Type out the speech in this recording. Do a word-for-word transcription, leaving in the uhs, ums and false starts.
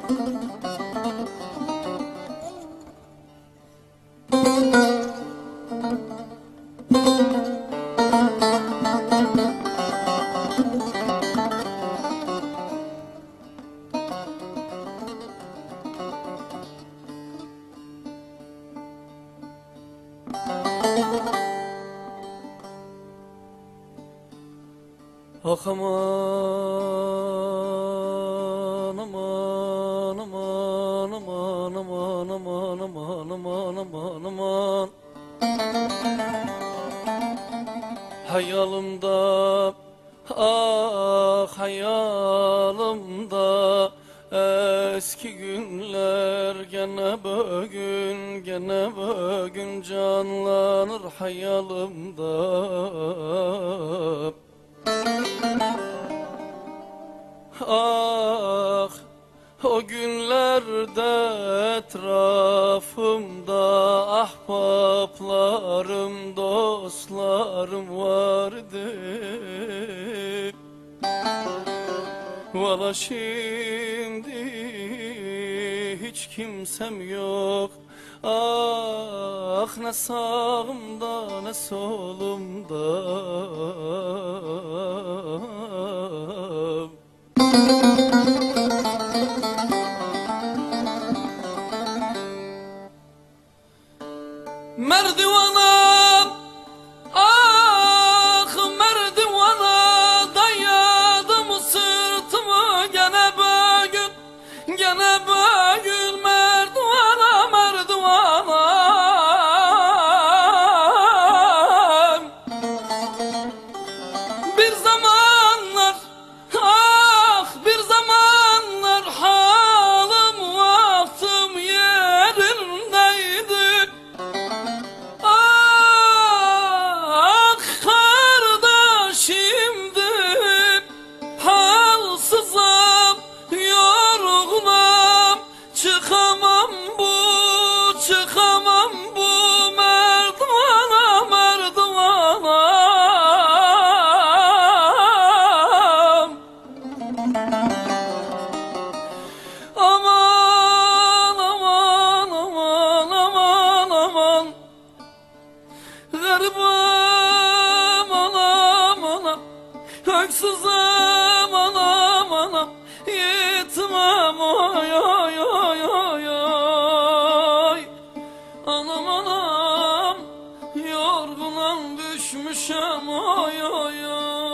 Ah aman aman aman aman aman aman aman aman aman aman Hayalımda, ah hayalımda eski günler gene bugün, gene bugün canlanır hayalımda. Ah, o günlerde etrafımda ahbaplarım, dostlarım vardı. Valla şimdi hiç kimsem yok. Ah, ne sağımda ne solumda. Merdivana, ah merdivana dayadım sırtımı gene bugün, gene bugün merdivana, merdivana. Bir zamanlar, ah bir zamanlar halim vaktim yerindeydi. Çıkamam bu, çıkamam bu merdivana, merdivana. Aman, aman, aman, aman, aman. Garibim anam, anam. Öksüzüm anam, anam. Yetimem oy, oy, oy, oy, oy. Anam, anam, yorgunum düşmüşem oy, oy, oy.